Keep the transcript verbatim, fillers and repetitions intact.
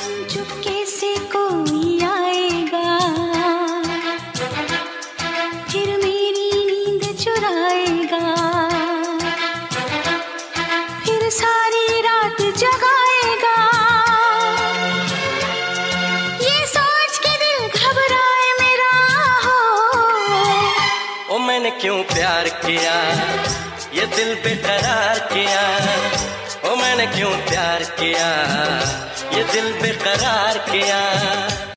चुपके से कोई आएगा, फिर मेरी नींद चुराएगा, फिर सारी रात जगाएगा। ये सोच के दिल घबराए मेरा हो, ओ मैंने क्यों प्यार किया, ये दिल बेकरार किया। ओ मैंने क्यों प्यार किया, ये दिल बेकरार किया।